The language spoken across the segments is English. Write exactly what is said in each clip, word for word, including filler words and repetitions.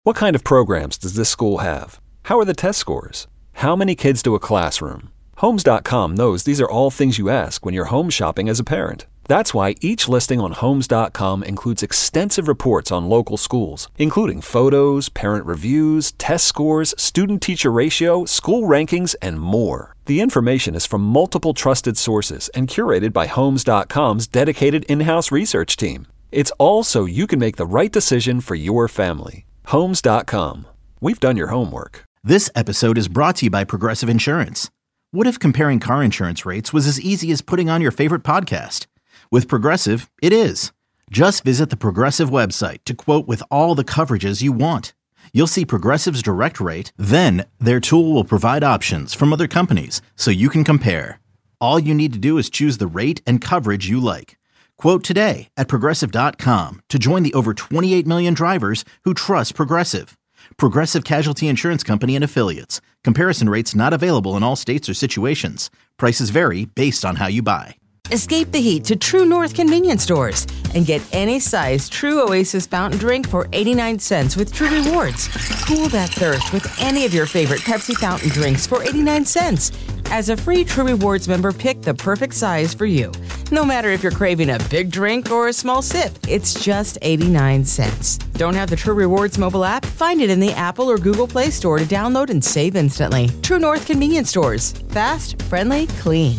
What kind of programs does this school have? How are the test scores? How many kids do a classroom? Homes dot com knows these are all things you ask when you're home shopping as a parent. That's why each listing on Homes dot com includes extensive reports on local schools, including photos, parent reviews, test scores, student-teacher ratio, school rankings, and more. The information is from multiple trusted sources and curated by Homes dot com's dedicated in-house research team. It's all so you can make the right decision for your family. Homes dot com. We've done your homework. This episode is brought to you by Progressive Insurance. What if comparing car insurance rates was as easy as putting on your favorite podcast? With Progressive, it is. Just visit the Progressive website to quote with all the coverages you want. You'll see Progressive's direct rate, then their tool will provide options from other companies so you can compare. All you need to do is choose the rate and coverage you like. Quote today at Progressive dot com to join the over twenty-eight million drivers who trust Progressive. Progressive Casualty Insurance Company and Affiliates. Comparison rates not available in all states or situations. Prices vary based on how you buy. Escape the heat to True North convenience stores and get any size True Oasis fountain drink for eighty-nine cents with True Rewards. Cool that thirst with any of your favorite Pepsi fountain drinks for eighty-nine cents. As a free True Rewards member, pick the perfect size for you. No matter if you're craving a big drink or a small sip, it's just eighty-nine cents. Don't have the True Rewards mobile app? Find it in the Apple or Google Play Store to download and save instantly. True North convenience stores. Fast, friendly, clean.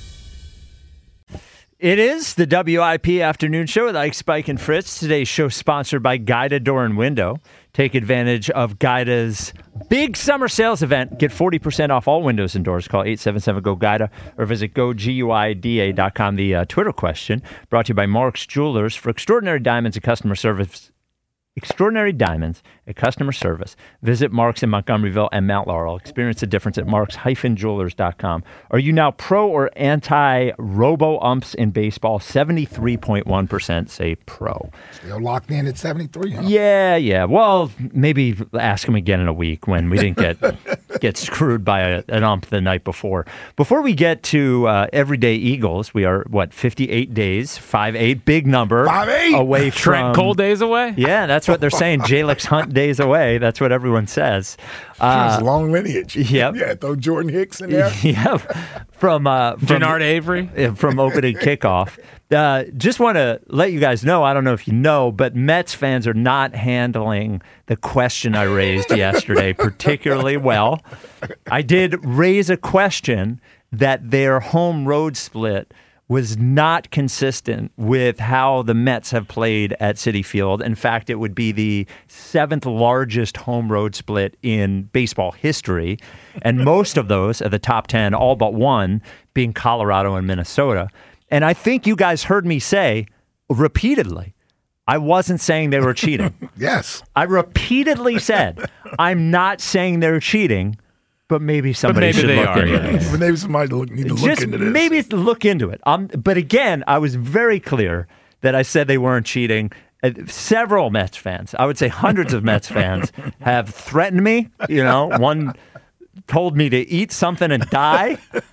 It is the W I P Afternoon Show with Ike, Spike, and Fritz. Today's show sponsored by Guida Door and Window. Take advantage of Guida's big summer sales event. Get forty percent off all windows and doors. Call eight seven seven, G O, GUIDA or visit go guida dot com. The uh, Twitter question brought to you by Mark's Jewelers for extraordinary diamonds and customer service. Extraordinary diamonds and customer service. Visit Mark's in Montgomeryville and Mount Laurel. Experience the difference at marks dash jewelers dot com. Are you now pro or anti robo-umps in baseball? seventy-three point one percent say pro. Still locked in at seventy-three, huh? Yeah, yeah. Well, maybe ask him again in a week when we didn't get get screwed by a, an ump the night before. Before we get to uh, Everyday Eagles, we are, what, fifty-eight days, five eight, big number. five eight Away Trent from... Cole days away? Yeah, that's what they're saying. Jalix Hunt days away. That's what everyone says. Uh, it's a long lineage. Yep. Yeah, throw Jordan Hicks in there. Yep. From, uh, from Gennard Avery. From opening kickoff. Uh, just want to let you guys know, I don't know if you know, but Mets fans are not handling the question I raised yesterday particularly well. I did raise a question that their home road split was not consistent with how the Mets have played at Citi Field. In fact, it would be the seventh largest home road split in baseball history. And most of those are the top ten, all but one, being Colorado and Minnesota. And I think you guys heard me say repeatedly, I wasn't saying they were cheating. Yes. I repeatedly said, I'm not saying they're cheating, but maybe somebody but maybe should they look are, into yeah. this. But maybe somebody look, need to look Just into this. maybe look into it. Um, but again, I was very clear that I said they weren't cheating. Uh, several Mets fans, I would say hundreds of Mets fans, have threatened me. You know, one told me to eat something and die.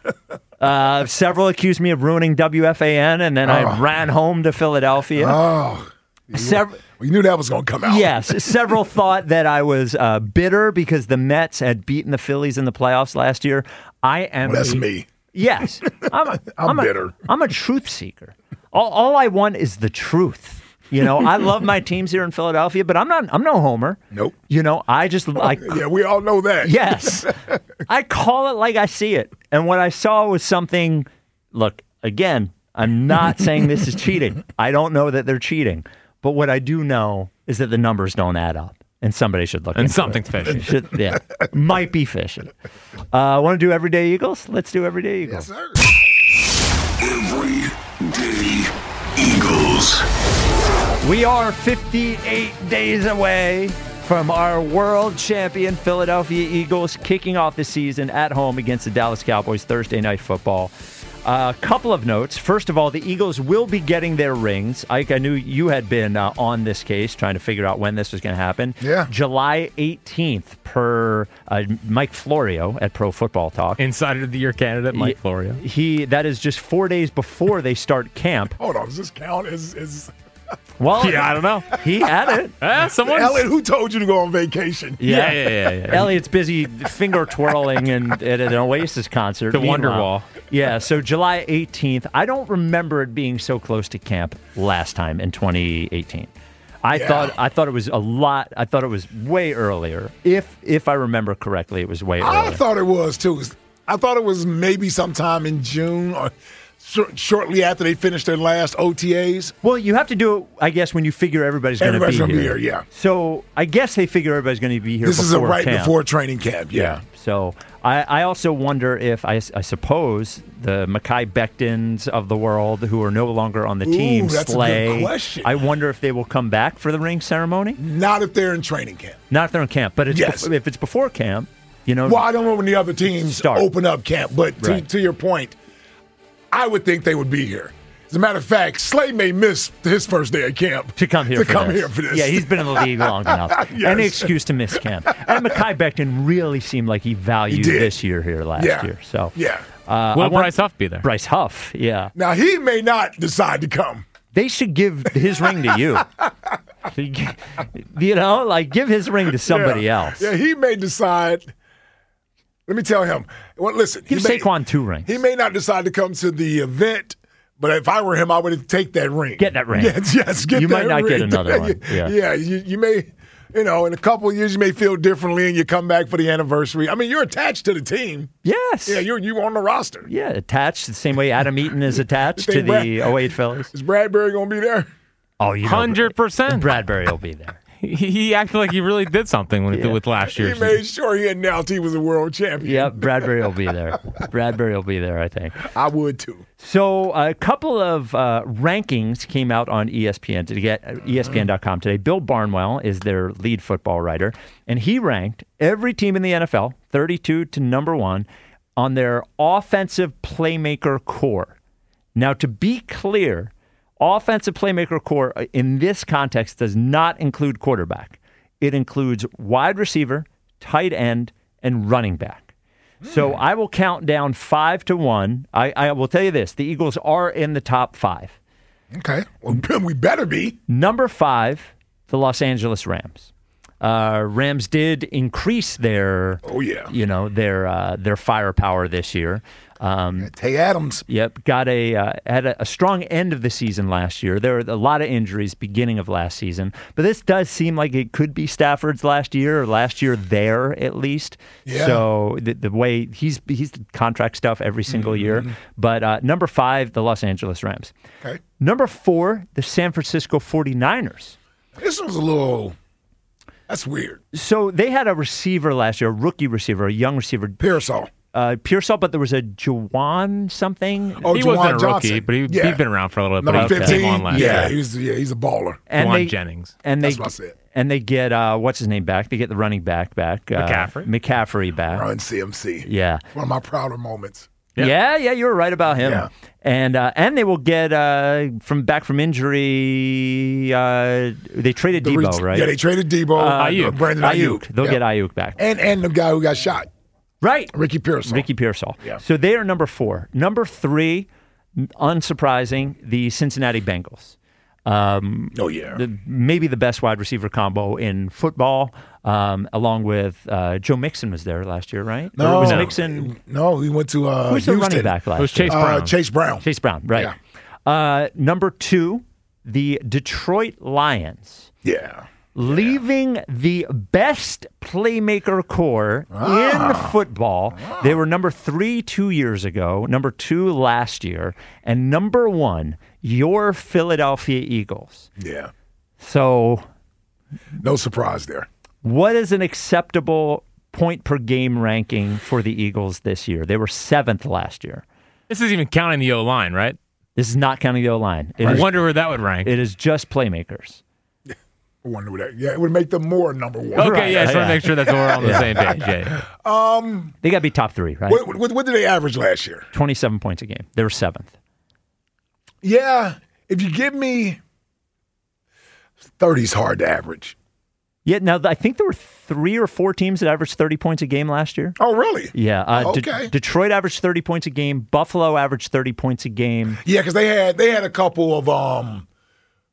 Uh, several accused me of ruining W F A N, and then oh. I ran home to Philadelphia. Oh. Several, we knew that was going to come out. Yes. Several thought that I was uh, bitter because the Mets had beaten the Phillies in the playoffs last year. I am. Well, that's a, me. Yes. I'm, a, I'm, I'm bitter. A, I'm a truth seeker. All, all I want is the truth. You know, I love my teams here in Philadelphia, but I'm not. I'm no homer. Nope. You know, I just like. Yeah, we all know that. Yes. I call it like I see it, and what I saw was something. Look, again, I'm not saying this is cheating. I don't know that they're cheating. But what I do know is that the numbers don't add up, and somebody should look and into something's it. fishy. Should, yeah, might be fishy. Uh, Want to do Everyday Eagles? Let's do Everyday Eagles. Yes, sir. Everyday Eagles. We are fifty-eight days away from our world champion Philadelphia Eagles kicking off the season at home against the Dallas Cowboys Thursday Night Football. A uh, couple of notes. First of all, the Eagles will be getting their rings. Ike, I knew you had been uh, on this case trying to figure out when this was going to happen. Yeah. July eighteenth per uh, Mike Florio at Pro Football Talk. Insider of the Year candidate, Mike he, Florio. He That is just four days before they start camp. Hold on. Does this count as... as... Well, Yeah, I don't know. he had it. Eh, someone. Elliot, who told you to go on vacation? Yeah, yeah, yeah, yeah. Elliot's busy finger twirling and at an Oasis concert. The Meanwhile- Wonderwall. Yeah, so July eighteenth. I don't remember it being so close to camp last time in twenty eighteen. I Yeah. thought I thought it was a lot. I thought it was way earlier. If if I remember correctly, it was way I earlier. thought it was too. I thought it was maybe sometime in June or shor- shortly after they finished their last O T As. Well, you have to do it, I guess, when you figure everybody's going to be Everybody's gonna here. be here, yeah. So I guess they figure everybody's going to be here This is a before right camp. before training camp. Yeah. So I, I also wonder if, I, I suppose, the Mekhi Bectons of the world who are no longer on the Ooh, team, that's a good Slay, question. I wonder if they will come back for the ring ceremony. Not if they're in training camp. Not if they're in camp, but it's Yes. bef- if it's before camp, you know. Well, I don't know when the other teams Start. open up camp, but to, Right. to your point, I would think they would be here. As a matter of fact, Slay may miss his first day at camp to come here to for come this. here for this. Yeah, he's been in the league long enough. Yes. Any excuse to miss camp. And Mekhi Becton really seemed like he valued He did. this year here last Yeah. year. So Yeah. uh, I Will want- Bryce Huff be there? Bryce Huff, yeah. Now he may not decide to come. They should give his ring to you. You know, like give his ring to somebody Yeah. else. Yeah, he may decide. Let me tell him. Well, listen, Give he may, Saquon two rings. He may not decide to come to the event, but if I were him, I would take that ring. Get that ring. Yes, yes. Get You that might not ring. get another one. Yeah. yeah. You, you may. You know, in a couple of years, you may feel differently, and you come back for the anniversary. I mean, you're attached to the team. Yes. Yeah, you're you on the roster. Yeah, attached the same way Adam Eaton is attached You to think Brad- the oh eight Phillies. Is Bradbury gonna be there? Oh, you know, Hundred percent. Bradbury will be there. He, he acted like he really did something with, Yeah. with last year. He made sure he announced he was a world champion. Yep, Bradbury will be there. Bradbury will be there, I think. I would too. So a couple of uh, rankings came out on E S P N to get E S P N dot com today. Bill Barnwell is their lead football writer, and he ranked every team in the N F L, thirty-two to number one, on their offensive playmaker core. Now, to be clear, offensive playmaker core in this context does not include quarterback. It includes wide receiver, tight end, and running back. So I will count down five to one. I, I will tell you this. The Eagles are in the top five. Okay. Well, we better be. Number five, the Los Angeles Rams. Uh, Rams did increase their, Oh yeah. you know, their uh, their firepower this year. Um, Tay Adams. Yep, got a uh, had a, a strong end of the season last year. There were a lot of injuries beginning of last season, but this does seem like it could be Stafford's last year or last year there at least. Yeah. So the, the way he's he's contract stuff every single year. But uh, number five, the Los Angeles Rams. Okay. Number four, the San Francisco forty-niners. This was a little. That's weird. So they had a receiver last year, a rookie receiver, a young receiver, Pearsall. uh, Pearsall, but there was a Jawan something. Oh, he Jawan wasn't a Johnson. rookie, but he, Yeah. he'd been around for a little bit. Number But he fifteen. came on last yeah, year. he's yeah, he's a baller. And Juwan they, Jennings. And they, That's what I said. And they get, uh, what's his name back? They get the running back back. Uh, McCaffrey? McCaffrey back. Run C M C. Yeah. One of my prouder moments. Yeah. Yeah, yeah, you were right about him. Yeah. And uh, and they will get uh, from back from injury. Uh, they traded The Debo, re- right? Yeah, they traded Debo. Uh, Ayuk. uh, Brandon Ayuk. Ayuk. They'll Yeah. get Ayuk back. And and the guy who got shot, Right. Ricky Pearsall. Ricky Pearsall. Yeah. So they are number four. Number three, unsurprising, the Cincinnati Bengals. Um, Oh yeah. the, maybe the best wide receiver combo in football, um, along with uh, Joe Mixon was there last year, right? no, Or was No. Mixon? No, he went to uh, Who's the Houston. running back last It was year? Chase Uh, Brown. Chase Brown. Chase Brown, right. Uh, number two, the Detroit Lions. Yeah. Leaving the best playmaker core in football. They were number three two years ago, number two last year, and number one, your Philadelphia Eagles. Yeah. So, No surprise there. what is an acceptable point per game ranking for the Eagles this year? They were seventh last year. This is even counting the O line, right? This is not counting the O-line. It I is, wonder where that would rank. it is just playmakers. I wonder what that. Yeah, it would make them more number one. Okay, Right, yeah, I just want yeah. to make sure that we're on the same page. Yeah, yeah. They got to be top three, right? What, what, what did they average last year? twenty-seven points a game. They were seventh. Yeah, if you give me thirty's hard to average. Yeah, now I think there were three or four teams that averaged thirty points a game last year. Oh, really? Yeah. Uh, De- Okay. Detroit averaged thirty points a game. Buffalo averaged thirty points a game. Yeah, because they had they had a couple of um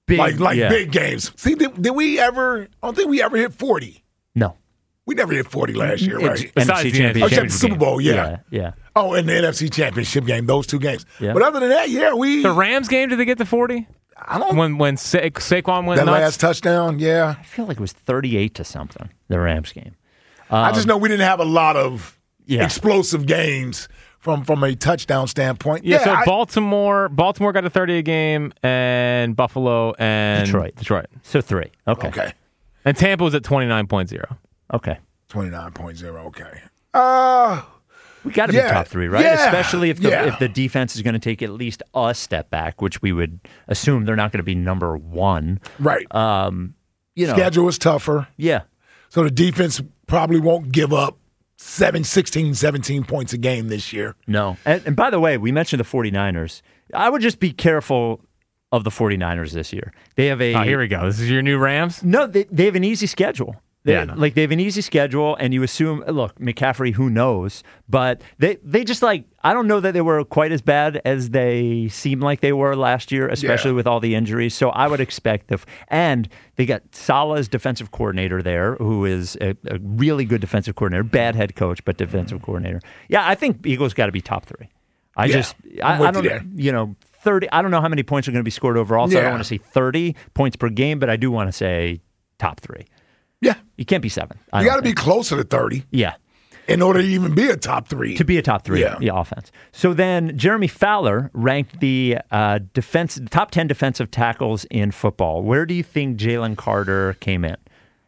Big, like like yeah. big games. See, did, did we ever? I don't think we ever hit forty. No. We never hit forty last year, It's right? Besides N F C the Championship. Oh, except the Super game. Bowl, yeah. Yeah, yeah. Oh, and the N F C Championship game, those two games. Yeah. But other than that, yeah, we. The Rams game, did they get to forty? I don't. When when Sa- Saquon went that nuts? last touchdown, yeah. I feel like it was thirty-eight to something, the Rams game. I just know we didn't have a lot of Yeah. explosive games from from a touchdown standpoint. Yeah, Yeah, so I- Baltimore Baltimore got to thirty a game, and Buffalo and Detroit. Detroit. So three. Okay. okay, And Tampa was at twenty-nine point oh. Okay. twenty-nine point oh. Okay. Uh We got to Yeah. be top three, right? Yeah. Especially if the Yeah. if the defense is going to take at least a step back, which we would assume they're not going to be number one. right. Um, you know, Schedule is tougher, yeah, so the defense probably won't give up seven, sixteen, seventeen points a game this year. no. And, and by the way, we mentioned the 49ers. I would just be careful of the 49ers this year. They have a Oh, here we go. This is your new Rams? no. They, they have an easy schedule. They, Yeah, no. like they have an easy schedule, and you assume. Look, McCaffrey, who knows? But they they just like I don't know that they were quite as bad as they seem like they were last year, especially Yeah. with all the injuries. So I would expect the and they got Salah's defensive coordinator there, who is a, a really good defensive coordinator, bad head coach, but defensive coordinator. Yeah, I think Eagles got to be top three. I Yeah, just I'm I, with I don't you there. you know thirty. I don't know how many points are going to be scored overall. So I Yeah. don't want to say thirty points per game, but I do want to say top three. Yeah, You can't be seven. I you don't got to be think. closer to thirty Yeah, in order to even be a top three. to be a top three Yeah. yeah. offense. So then Jeremy Fowler ranked the uh, defense top ten defensive tackles in football. Where do you think Jalen Carter came in?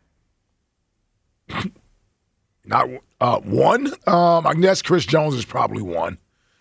Not uh, one. Um, I guess Chris Jones is probably one.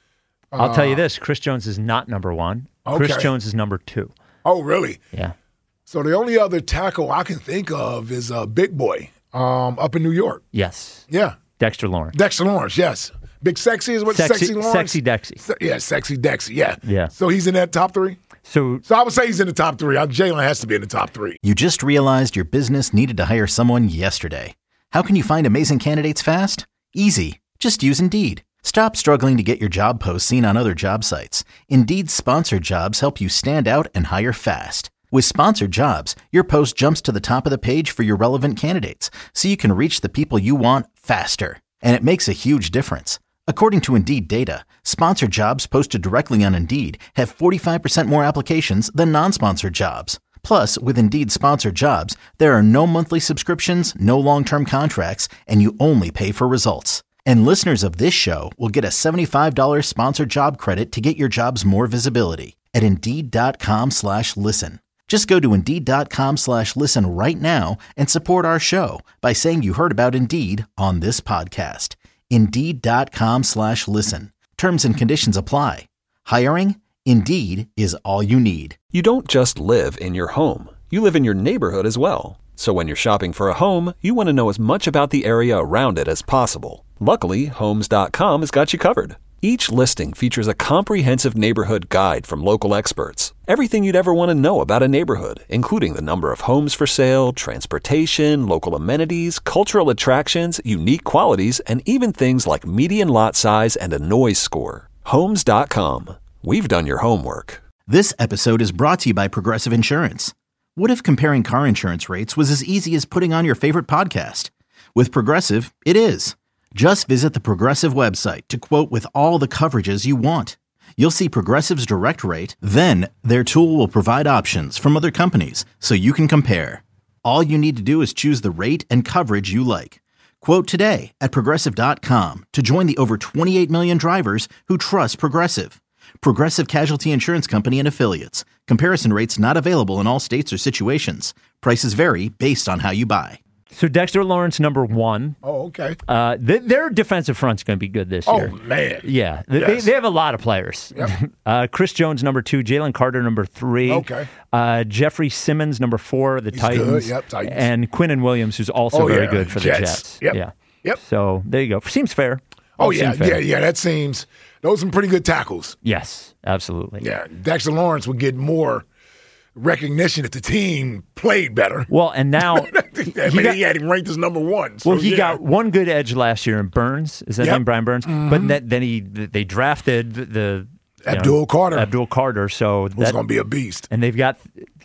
I'll tell you this: Chris Jones is not number one. Chris Okay. Jones is number two. Oh, really? Yeah. So the only other tackle I can think of is uh, Big Boy um, up in New York. Yes. Yeah, Dexter Lawrence. Dexter Lawrence. Yes, Big Sexy is what Sexy, Sexy Lawrence. sexy Dexy. Se- yeah, Sexy Dexy. Yeah, Yeah. So he's in that top three. So So I would say he's in the top three. Uh, Jalen has to be in the top three. You just realized your business needed to hire someone yesterday. How can you find amazing candidates fast? Easy. Just use Indeed. Stop struggling to get your job posts seen on other job sites. Indeed's sponsored jobs help you stand out and hire fast. With sponsored jobs, your post jumps to the top of the page for your relevant candidates, so you can reach the people you want faster. And it makes a huge difference. According to Indeed data, sponsored jobs posted directly on Indeed have forty-five percent more applications than non-sponsored jobs. Plus, with Indeed sponsored jobs, there are no monthly subscriptions, no long-term contracts, and you only pay for results. And listeners of this show will get a seventy-five dollars sponsored job credit to get your jobs more visibility at Indeed.com slash listen. Just go to Indeed.com slash listen right now and support our show by saying you heard about Indeed on this podcast. Indeed.com slash listen. Terms and conditions apply. Hiring? Indeed is all you need. You don't just live in your home. You live in your neighborhood as well. So when you're shopping for a home, you want to know as much about the area around it as possible. Luckily, Homes dot com has got you covered. Each listing features a comprehensive neighborhood guide from local experts. Everything you'd ever want to know about a neighborhood, including the number of homes for sale, transportation, local amenities, cultural attractions, unique qualities, and even things like median lot size and a noise score. Homes dot com. We've done your homework. This episode is brought to you by Progressive Insurance. What if comparing car insurance rates was as easy as putting on your favorite podcast? With Progressive, it is. Just visit the Progressive website to quote with all the coverages you want. You'll see Progressive's direct rate, then their tool will provide options from other companies so you can compare. All you need to do is choose the rate and coverage you like. Quote today at Progressive dot com to join the over twenty-eight million drivers who trust Progressive. Progressive Casualty Insurance Company and Affiliates. Comparison rates not available in all states or situations. Prices vary based on how you buy. so Dexter Lawrence number one. Oh, okay. Uh, th- their defensive front's going to be good this Oh year. man. Yeah, Th- Yes. they, they have a lot of players. Yep. Uh, Chris Jones, number two. Jalen Carter, number three. Okay. Uh, Jeffrey Simmons, number four, the He's Titans. good. Yep, Titans. And Quinnen Williams, who's also Oh, very yeah, good for Jets. the Jets. Yep. Yeah. Yep. So there you go. Seems fair. Oh All yeah, seem fair. yeah, yeah. That seems those are some pretty good tackles. Yes, absolutely. Yeah, Dexter Lawrence would get more recognition if the team played better. Well, and now I mean, he got- he had him ranked as number one. So, well, he yeah. got one good edge last year in Burns. Is that Yep. name Brian Burns? Mm-hmm. But then, then he they drafted the you know, Abdul Carter. Abdul Carter. So was that going to be a beast. and they've got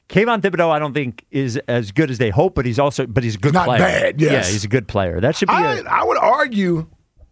Kayvon Thibodeau, I don't think is as good as they hope, but he's also but he's a good Not player. bad, yes. Yeah, he's a good player. That should be. I, a, I would argue.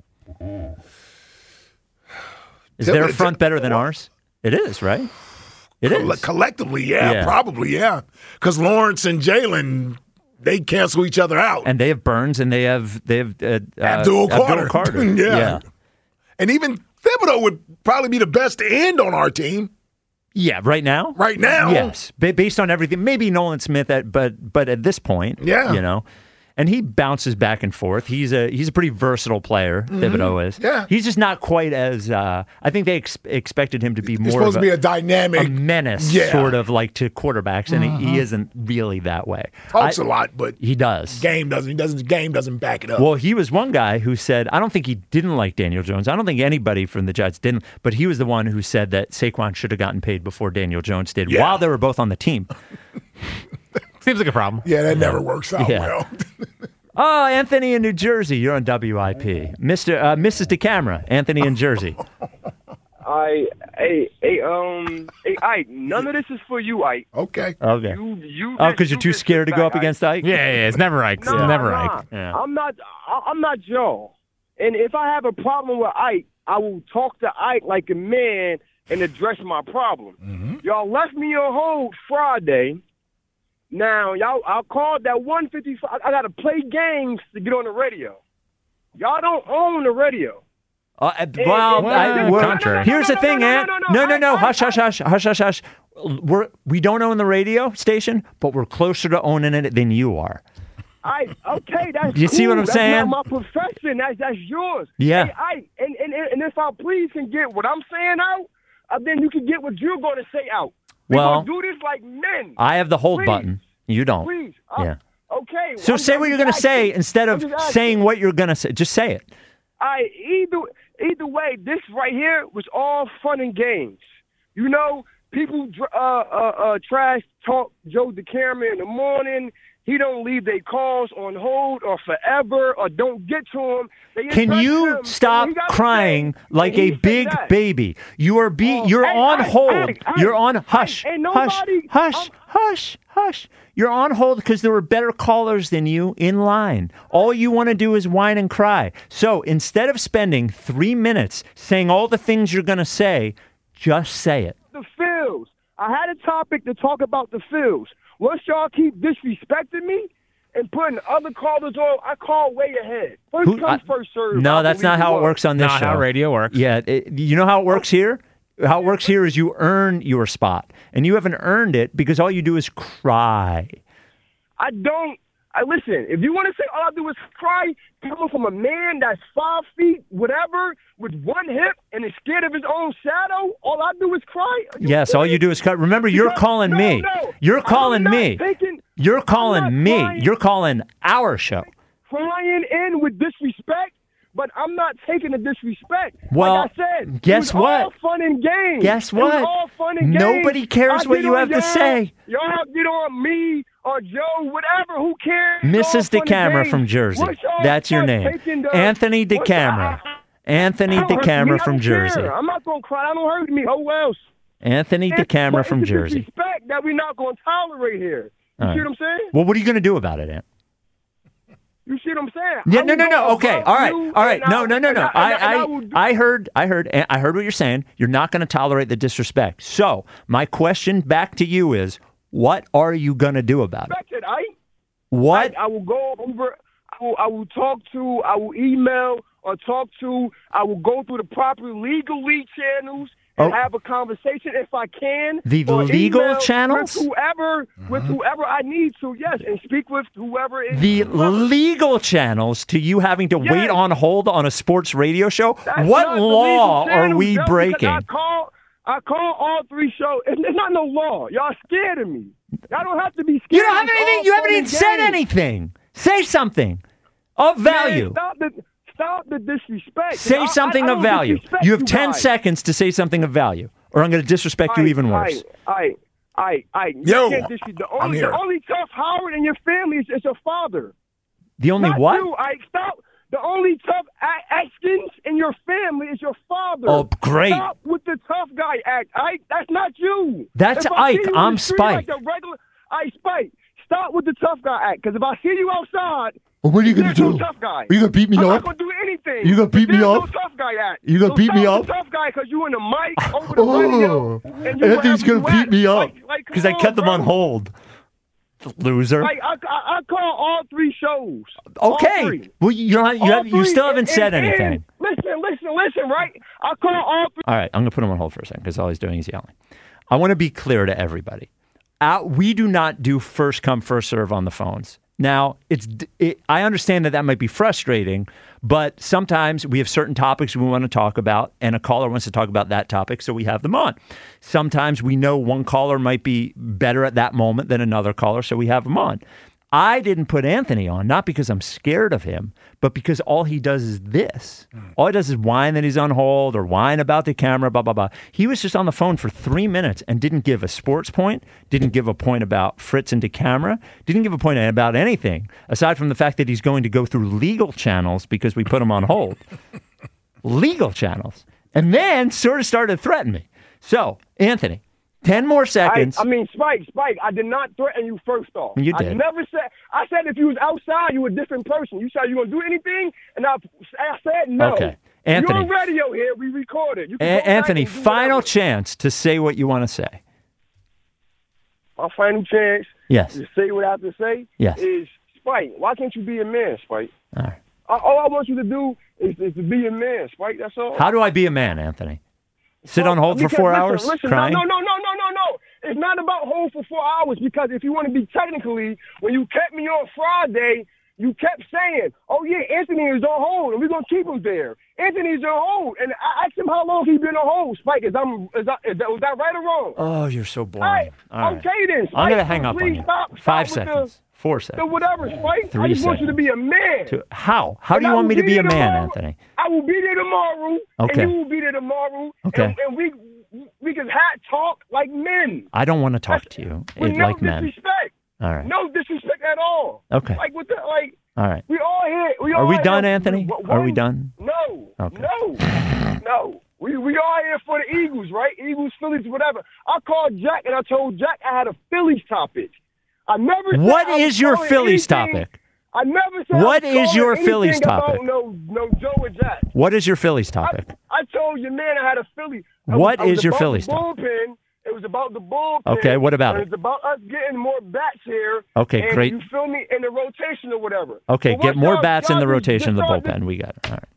is their front better than ours? It is, right? It Coll- is. Collectively, yeah, Yeah. probably, yeah. Because Lawrence and Jalen, they cancel each other out. And they have Burns, and they have they have uh, Abdul uh, Carter. Abdul Carter. yeah. yeah. And even Thibodeau would probably be the best end on our team Yeah, right now? right now. Yes, ba- based on everything. Maybe Nolan Smith, at, but but at this point, Yeah. you know, and he bounces back and forth. He's a he's a pretty versatile player. Thibodeau is. Mm-hmm. Yeah. he's just not quite as. Uh, I think they ex- expected him to be He's more supposed of to be a, a dynamic. a menace, Yeah. sort of like to quarterbacks, and he, he isn't really that way. Talks I- a lot, but He does. game doesn't. He doesn't. Game doesn't back it up. Well, he was one guy who said, I don't think he didn't like Daniel Jones. I don't think anybody from the Jets didn't, but he was the one who said that Saquon should have gotten paid before Daniel Jones did, Yeah. while they were both on the team. Seems like a problem. yeah, that never works out Yeah. well. Oh, Anthony in New Jersey. You're on W I P. Mister Uh, Missus DeCamera, Anthony in Jersey. I, hey, hey, um, hey, Ike, none of this is for you, Ike. Okay. Okay. You, you. Oh, just- because you're you too just scared to sit go back, up against Ike? Yeah, yeah, yeah, it's never Ike. Nah, It's never nah. Ike. Yeah. I'm not. I- I'm not Joe. And if I have a problem with Ike, I will talk to Ike like a man and address my problem. Mm-hmm. Y'all left me on hold Friday. Now, y'all, I called that one fifty-five. I got to play games to get on the radio. Y'all don't own the radio. Uh, uh, well, Well, I, no, we're- no, no, no, here's no, the no, thing, no, no, Ant. no, No, no, no, I- no. I- Hush, hush, hush, hush, hush, hush. We're, we don't own the radio station, but we're closer to owning it than you are. I okay, that's You see cool. what I'm that's saying? Not my profession. That's that's yours. Yeah. Hey, I and, and and if I please can get what I'm saying out, uh, then you can get what you're going to say out. We're Well, gonna do this like men. I have the hold Please. button. You don't. Please. Uh, Yeah. Okay. So I'm- say I'm what you're just going to say asking. instead I'm of just asking. saying what you're going to say. Just say it. I either either way, this right here was all fun and games. You know, people dr- uh, uh, uh, trash talk Joe DeCamera in the morning. He don't leave their calls on hold or forever or don't get to him. They Can interrupt you him, and stop he gotta crying say, like and he a say big that. baby? You are be Oh, you're hey, on hey, hold. hey, hey, you're on hey, hush. ain't Hush. nobody- Hush. I'm- Hush. Hush. You're on hold because there were better callers than you in line. All you want to do is whine and cry. So instead of spending three minutes saying all the things you're going to say, just say it. The Phils. I had a topic to talk about the Phils. Once y'all keep disrespecting me and putting other callers on, I call way ahead. First Who- come, I- first serve. No, I that's believe not how it was. works on this Not show. how radio works. Yeah, it, you know how it works here? How it works here is you earn your spot, and you haven't earned it because all you do is cry. I don't. I listen. If you want to say all I do is cry, coming from a man that's five feet, whatever, with one hip and is scared of his own shadow, all I do is cry. Are you Yes, all you serious? do is cut. Remember, you're Because- calling no, me. no, You're I'm calling not me. taking- You're I'm calling not me. crying. You're calling our show. Flying in with disrespect, but I'm not taking the disrespect. Well, like I said, guess it was what? all fun and games. Guess It was what? all fun and games. Nobody cares I what get you on have to y'all. say. Y'all get on me or Joe, whatever. Who cares? It's Missus all fun and DeCamera games. from Jersey. Once y'all That's your start name. taking the- Anthony once DeCamera. y'all- Anthony I don't hurt me. DeCamera I from don't care. Jersey. I'm not gonna cry. I don't hurt me. Oh well. Anthony DeCamera But from it's a Jersey. disrespect that we're not gonna tolerate here. You All see right. what I'm saying? Well, what are you going to do about it, Ant? You see what I'm saying? Yeah, I no, will no, go no. Okay, above all right, you, all right. and No, I- no, no, and no. and I, and I, will do- I heard, I heard, I heard what you're saying. You're not going to tolerate the disrespect. So, my question back to you is, what are you going to do about it? Respect it, I, What? I, I will go over. I will, I will talk to. I will email or talk to. I will go through the proper legal lead channels and Oh. have a conversation if I can. The or legal email channels? with whoever, with whoever I need to. Yes, and speak with whoever is The whoever. legal channels to you having to wait Yes. on hold on a sports radio show? That's What not the law legal are channel, we Joe, because breaking? I call, I call all three shows. It's, it's not no law. Y'all scared of me. Y'all don't have to be scared. You don't have It's anything. all You haven't fun even and said games. anything. Say something of value. Man, stop the stop the disrespect. Say I- something I, I of don't value. disrespect You have ten guys. seconds to say something of value, or I'm going to disrespect you I- even worse. I, I, I, I. Yo, you can't disrespect- the I'm only, here. the only tough Howard in your family is, is your father. The only Not what? You. I stop. The only tough a- Atkins in your family is your father. Oh, great. Stop with the tough guy act. I, that's not you. That's If I see Ike. you in I'm the street Spike. Like the regular, I Spike, stop with the tough guy act. Because if I see you outside, well, what are you going to there's do? No tough guy. Are you going to beat me I'm up? I'm not going to do anything. You going to beat me there's up? No tough guy act. You going to so beat me stop up? The tough guy because you in the mic over the Oh, radio. And you Anthony's going to beat me up. Because like, I kept them on hold. Loser. Like I, I, I call all three shows. Okay. Three. Well, you don't, you, have, you still haven't said and, anything. And listen, listen, listen, right? I call all three. All right, I'm going to put him on hold for a second because all he's doing is yelling. I want to be clear to everybody. Uh, we do not do first come, first serve on the phones. Now, it's it, I understand that that might be frustrating, but sometimes we have certain topics we want to talk about, and a caller wants to talk about that topic, so we have them on. Sometimes we know one caller might be better at that moment than another caller, so we have them on. I didn't put Anthony on, not because I'm scared of him, but because all he does is this. Mm. All he does is whine that he's on hold or whine about the camera, blah, blah, blah. He was just on the phone for three minutes and didn't give a sports point, didn't give a point about Fritz and DeCamera, didn't give a point about anything, aside from the fact that he's going to go through legal channels because we put him on hold. Legal channels. And then sort of started to threaten me. So, Anthony. Ten more seconds. I, I mean, Spike, Spike, I did not threaten you first off. You did. I never said, I said if you was outside, you were a different person. You said you going to do anything, and I, I said no. Okay. Anthony. You're on radio here. We recorded. You A- Anthony, final whatever. chance to say what you want to say. My final chance yes. to say what I have to say yes. is, Spike, why can't you be a man, Spike? All right. I, all I want you to do is, is to be a man, Spike. That's all. How do I be a man, Anthony? Sit on hold because, for four listen, hours listen, crying? No, no, no, no, no, no. It's not about hold for four hours because if you want to be technically, when you kept me on Friday, you kept saying, oh, yeah, Anthony is on hold, and we're going to keep him there. Anthony's on hold. And I asked him how long he been on hold, Spike. Is, I'm, is, that, is that, was that right or wrong? Oh, you're so boring. All right. All right. Okay, then, Spike. I'm going to hang up on you. Stop, stop Five seconds. The, Four seconds. The whatever, Spike. Three I just want seconds. you to be a man. Two. How? How and do you I want me to be a man, tomorrow. Anthony? I will be there tomorrow, okay. and you will be there tomorrow. Okay. And, and we we can hat talk like men. I don't want to talk That's, to you with it, no like men. disrespect. All right. No disrespect at all. Okay. Like with the like. All right. We all here. We Are all we done, here. Anthony? One, Are we done? No. Okay. No. No. We we all here for the Eagles, right? Eagles, Phillies, whatever. I called Jack and I told Jack I had a Phillies topic. I never. Said what I is your Phillies anything. topic? I never said. What I was is your Phillies topic? About no, no Joe or Jack. What is your Phillies topic? I, I told your man I had a Philly. What was, is your about Phillies the topic? Bullpen. It was about the bullpen. Okay, what about and it? It's about us getting more bats here. Okay, and great. You feel me? In the rotation or whatever. Okay, but get more y'all, bats y'all in the just, rotation of the just, bullpen. We got it. All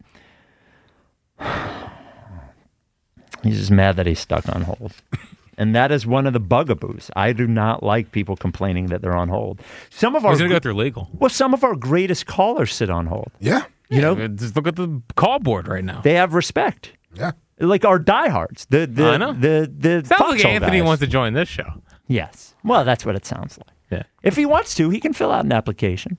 right. He's just mad that he's stuck on hold. And that is one of the bugaboos. I do not like people complaining that they're on hold. Some of our He's going to go through legal. Well, some of our greatest callers sit on hold. Yeah. You know, just look at the call board right now. They have respect. Yeah. Like our diehards. The the I know. the the sounds like foxhole Anthony guys. wants to join this show. Yes. Well, that's what it sounds like. Yeah. If he wants to, he can fill out an application.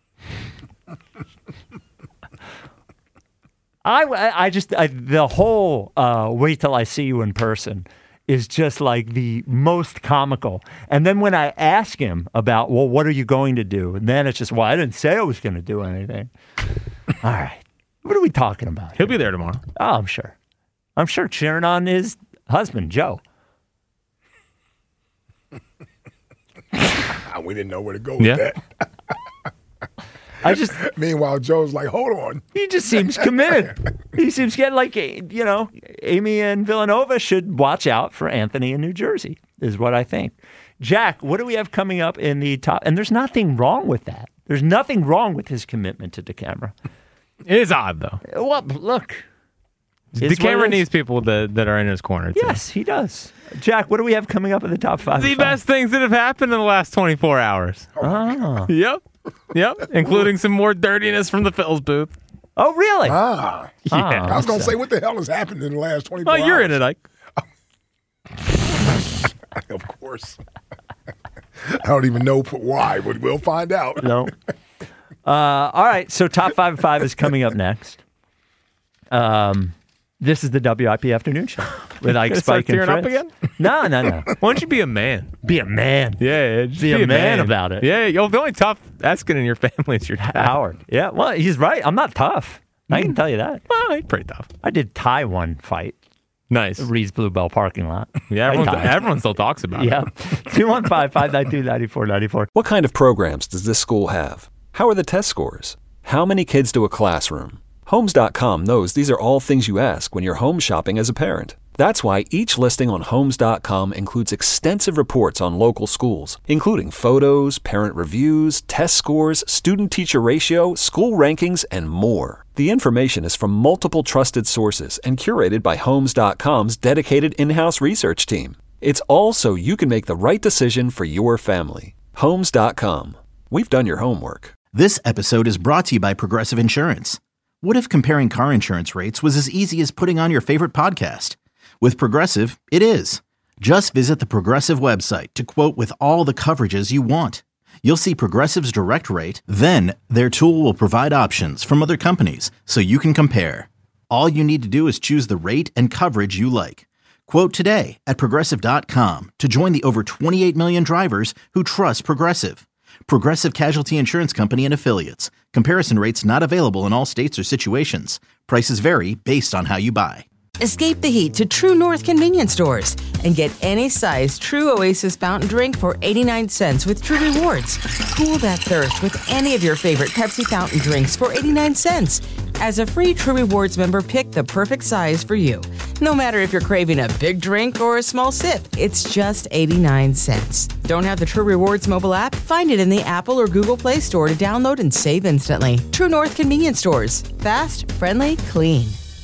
I, I just I, the whole uh, wait till I see you in person is just like the most comical. And then when I ask him about, well, what are you going to do? And then it's just, well, I didn't say I was going to do anything. All right. What are we talking about? He'll here? be there tomorrow. Oh, I'm sure. I'm sure cheering on his husband, Joe. We didn't know where to go with yeah. that. I just. Meanwhile, Joe's like, hold on. He just seems committed. He seems getting like, you know, Amy and Villanova should watch out for Anthony in New Jersey, is what I think. Jack, what do we have coming up in the top? And there's nothing wrong with that. There's nothing wrong with his commitment to DeCamera. It is odd, though. Well, look. DeCamera needs people that, that are in his corner, too. Yes, he does. Jack, what do we have coming up in the top five? The best things that have happened in the last twenty-four hours. Oh. Yep. Yep. Including some more dirtiness from the Phil's booth. Oh, really? Ah. Yeah. I was going to say, what the hell has happened in the last twenty-four hours? Oh, you're in it, Ike. Of course. I don't even know why, but we'll find out. No. Uh, all right, so top five of five is coming up next. Um, this is the W I P Afternoon Show with Ike, Spike, and Fritz. Up again? No, no, no. Why don't you be a man? Be a man. Yeah, just be, be a a man, man about it. Yeah, yo, the only tough asking in your family is your dad. Howard. Yeah, well, he's right. I'm not tough. I can tell you that. Well, he's pretty tough. I did tie one fight. Nice. Reed's Bluebell parking lot. Yeah, everyone, everyone still talks about yeah. it. Yeah. two one five, five nine two, nine four nine four. What kind of programs does this school have? How are the test scores? How many kids do a classroom? Homes dot com knows these are all things you ask when you're home shopping as a parent. That's why each listing on Homes dot com includes extensive reports on local schools, including photos, parent reviews, test scores, student-teacher ratio, school rankings, and more. The information is from multiple trusted sources and curated by Homes dot com's dedicated in-house research team. It's all so you can make the right decision for your family. Homes dot com. We've done your homework. This episode is brought to you by Progressive Insurance. What if comparing car insurance rates was as easy as putting on your favorite podcast? With Progressive, it is. Just visit the Progressive website to quote with all the coverages you want. You'll see Progressive's direct rate, then their tool will provide options from other companies so you can compare. All you need to do is choose the rate and coverage you like. Quote today at Progressive dot com to join the over twenty-eight million drivers who trust Progressive. Progressive Casualty Insurance Company and Affiliates. Comparison rates not available in all states or situations. Prices vary based on how you buy. Escape the heat to True North convenience stores and get any size True Oasis fountain drink for eighty-nine cents with True Rewards. Cool that thirst with any of your favorite Pepsi fountain drinks for eighty-nine cents. As a free True Rewards member, pick the perfect size for you. No matter if you're craving a big drink or a small sip, it's just eighty-nine cents. Don't have the True Rewards mobile app? Find it in the Apple or Google Play Store to download and save instantly. True North convenience stores. Fast, friendly, clean.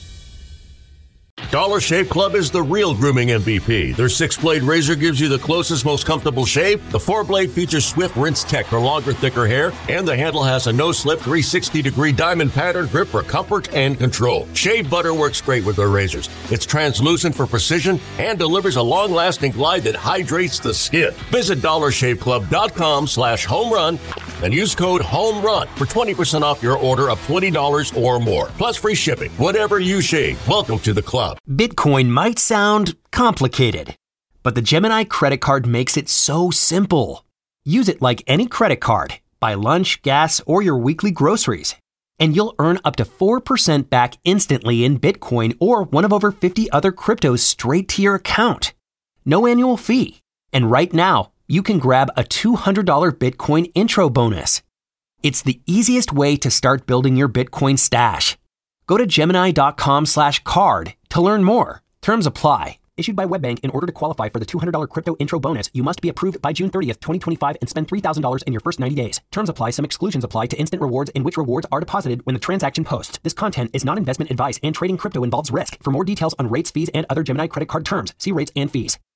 Dollar Shave Club is the real grooming M V P. Their six-blade razor gives you the closest, most comfortable shave. The four-blade features Swift Rinse Tech for longer, thicker hair. And the handle has a no-slip three hundred sixty degree diamond pattern grip for comfort and control. Shave butter works great with their razors. It's translucent for precision and delivers a long-lasting glide that hydrates the skin. Visit dollar shave club dot com slash home run and use code HOMERUN for twenty percent off your order of twenty dollars or more. Plus free shipping. Whatever you shave, welcome to the club. Bitcoin might sound complicated, but the Gemini credit card makes it so simple. Use it like any credit card. Buy lunch, gas, or your weekly groceries, and you'll earn up to four percent back instantly in Bitcoin or one of over fifty other cryptos straight to your account. No annual fee. And right now, you can grab a two hundred dollars Bitcoin intro bonus. It's the easiest way to start building your Bitcoin stash. Go to Gemini dot com slash card to learn more. Terms apply. Issued by WebBank. In order to qualify for the two hundred dollars crypto intro bonus, you must be approved by June thirtieth, twenty twenty-five and spend three thousand dollars in your first ninety days. Terms apply. Some exclusions apply to instant rewards in which rewards are deposited when the transaction posts. This content is not investment advice and trading crypto involves risk. For more details on rates, fees, and other Gemini credit card terms, see rates and fees.